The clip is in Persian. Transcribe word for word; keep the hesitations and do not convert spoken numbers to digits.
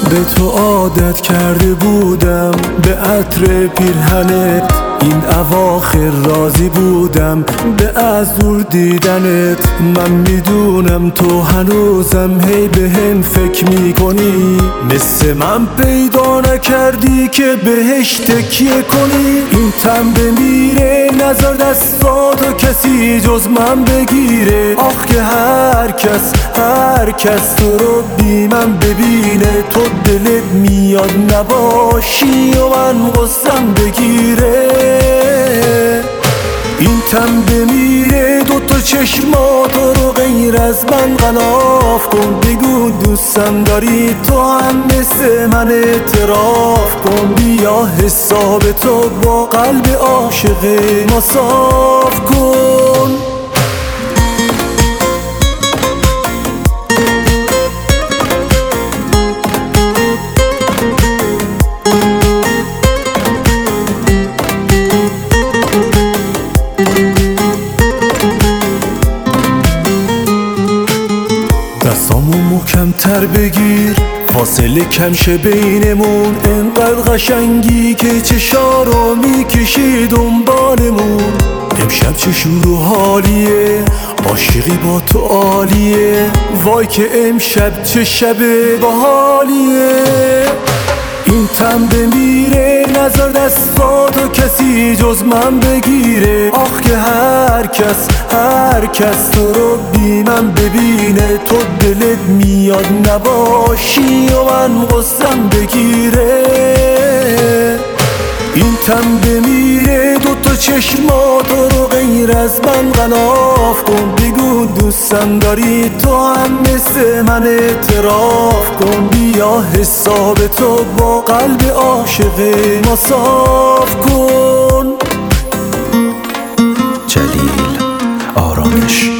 به تو عادت کرده بودم، به عطر پیرهنت این اواخر راضی بودم، به ازور دیدنت. من میدونم تو هنوزم هی به هم فکر میکنی، مثل من پیدا نکردی که بهش تکیه کنی. این تن بمیره نظر دستاتو کسی جز من بگیره. آخ که هر کس هر کس تو رو بی من ببینه، تو دلت میاد نباشی و من غصم بگیره. این تن بمیره دوتا چشماتو رو غیر از من غلاف کن. بگو دوستم داری تو هم مثل من اعتراف کن. بیا حساب تو با قلب عاشق ما صاف کن. دستامو محکم‌تر بگیر، فاصله کم شه بینمون. انقدر قشنگی که چشارو میکشی دنبالمون. امشب چه شور و حالیه، عاشقی با تو عالیه. وای که امشب چه شب باحالیه. این تن بمیره نظر دستاتو کسی جز من بگیره. آخ که هر کس هر کس تو رو بی من ببینه، تو دلت میاد نباشی و من غصم بگیره. این تن بمیره دوتا چشماتو رو غیر از من غلاف کن. بگو دوستم داری تو هم مثل من اعتراف کن. بیا حساب تو با قلب عاشق ما صاف کن. جلیل آرامش.